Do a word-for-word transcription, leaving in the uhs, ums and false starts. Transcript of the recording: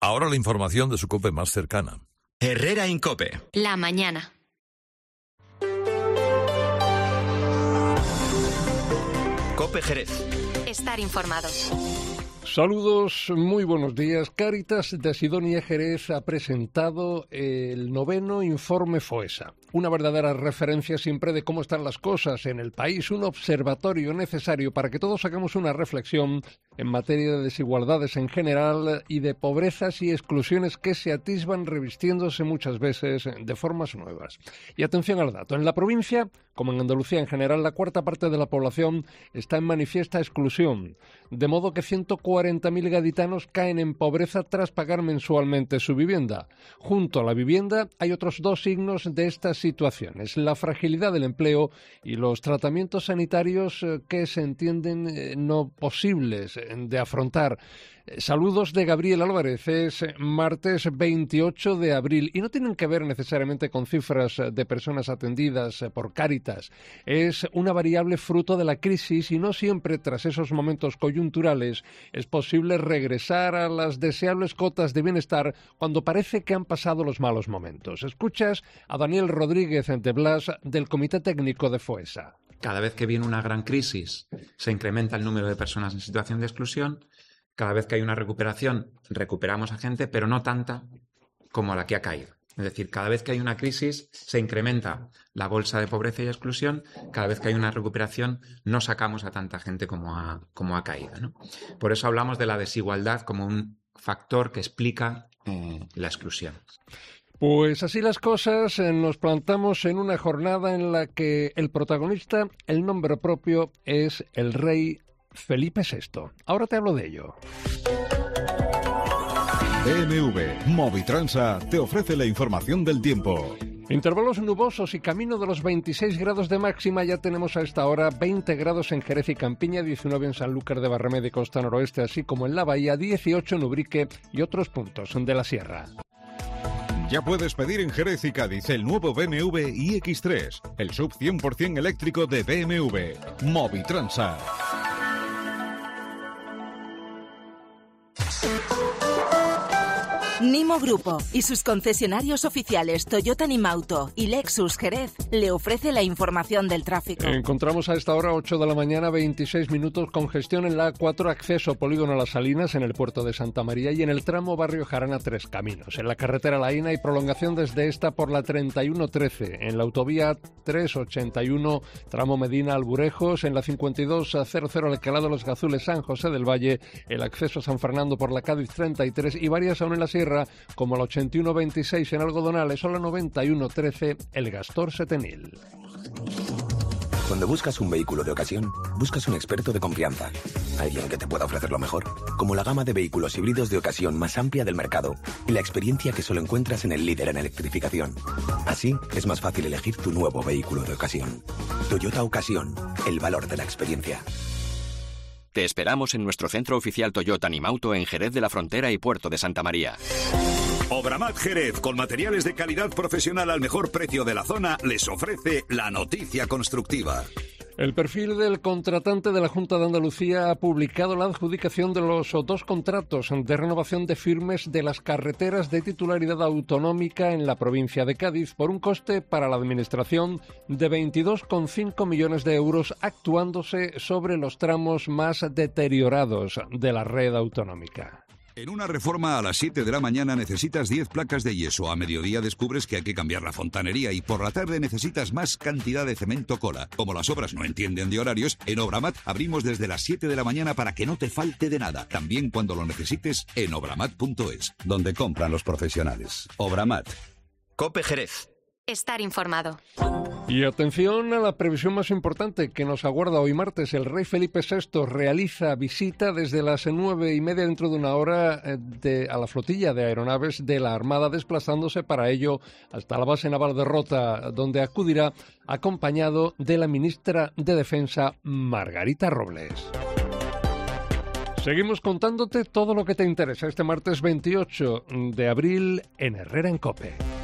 Ahora la información de su COPE más cercana. Herrera Incope. La mañana. COPE Jerez. Estar informados. Saludos, muy buenos días. Cáritas de Sidonia Jerez ha presentado el noveno informe FOESA. Una verdadera referencia siempre de cómo están las cosas en el país, un observatorio necesario para que todos hagamos una reflexión en materia de desigualdades en general y de pobrezas y exclusiones que se atisban revistiéndose muchas veces de formas nuevas. Y atención al dato, en la provincia, como en Andalucía en general, la cuarta parte de la población está en manifiesta exclusión, de modo que ciento cuarenta mil gaditanos caen en pobreza tras pagar mensualmente su vivienda. Junto a la vivienda hay otros dos signos de estas situaciones, la fragilidad del empleo y los tratamientos sanitarios que se entienden no posibles de afrontar. Saludos de Gabriel Álvarez, es martes veintiocho de abril y no tienen que ver necesariamente con cifras de personas atendidas por Cáritas. Es una variable fruto de la crisis y no siempre tras esos momentos coyunturales es posible regresar a las deseables cotas de bienestar cuando parece que han pasado los malos momentos. Escuchas a Daniel Rodríguez de Blas del Comité Técnico de FOESA. Cada vez que viene una gran crisis se incrementa el número de personas en situación de exclusión. Cada vez que hay una recuperación, recuperamos a gente, pero no tanta como la que ha caído. Es decir, cada vez que hay una crisis, se incrementa la bolsa de pobreza y exclusión. Cada vez que hay una recuperación, no sacamos a tanta gente como ha, como ha caído, ¿no? Por eso hablamos de la desigualdad como un factor que explica eh, la exclusión. Pues así las cosas, eh, nos plantamos en una jornada en la que el protagonista, el nombre propio, es el rey Felipe sexto. Ahora te hablo de ello. B M W Movitransa te ofrece la información del tiempo. Intervalos nubosos y camino de los veintiséis grados de máxima. Ya tenemos a esta hora veinte grados en Jerez y Campiña, diecinueve en Sanlúcar de Barrameda y Costa Noroeste, así como en la Bahía, dieciocho en Ubrique y otros puntos de la sierra. Ya puedes pedir en Jerez y Cádiz el nuevo B M W i X tres, el sub cien por ciento eléctrico de B M W. Movitransa. Nimo Grupo y sus concesionarios oficiales Toyota Nimauto y Lexus Jerez le ofrece la información del tráfico. Encontramos a esta hora, ocho de la mañana, veintiséis minutos, congestión en la A cuatro, acceso Polígono Las Salinas en el puerto de Santa María y en el tramo Barrio Jarana Tres Caminos. En la carretera Laína hay prolongación desde esta por la treinta y uno trece. En la autovía trescientos ochenta y uno, tramo Medina Alburejos. En la cincuenta y dos cero cero Alcalá Los Gazules San José del Valle. El acceso a San Fernando por la Cádiz treinta y tres y varias aún en la sierra, como la ochenta y uno veintiséis en Algodonales o la noventa y uno trece El Gastor Setenil. Cuando buscas un vehículo de ocasión, buscas un experto de confianza. Alguien que te pueda ofrecer lo mejor, como la gama de vehículos híbridos de ocasión más amplia del mercado y la experiencia que solo encuentras en el líder en electrificación. Así, es más fácil elegir tu nuevo vehículo de ocasión. Toyota Ocasión, el valor de la experiencia. Te esperamos en nuestro centro oficial Toyota Nimauto en Jerez de la Frontera y Puerto de Santa María. Obramat Jerez, con materiales de calidad profesional al mejor precio de la zona, les ofrece la noticia constructiva. El perfil del contratante de la Junta de Andalucía ha publicado la adjudicación de los dos contratos de renovación de firmes de las carreteras de titularidad autonómica en la provincia de Cádiz por un coste para la Administración de veintidós coma cinco millones de euros, actuándose sobre los tramos más deteriorados de la red autonómica. En una reforma a las siete de la mañana necesitas diez placas de yeso, a mediodía descubres que hay que cambiar la fontanería y por la tarde necesitas más cantidad de cemento cola. Como las obras no entienden de horarios, en Obramat abrimos desde las siete de la mañana para que no te falte de nada. También cuando lo necesites en obramat punto es, donde compran los profesionales. Obramat. COPE Jerez. Estar informado. Y atención a la previsión más importante que nos aguarda hoy martes. El rey Felipe sexto realiza visita desde las nueve y media, dentro de una hora, de, a la flotilla de aeronaves de la Armada, desplazándose para ello hasta la base naval de Rota, donde acudirá acompañado de la ministra de Defensa, Margarita Robles. Seguimos contándote todo lo que te interesa este martes veintiocho de abril en Herrera en COPE.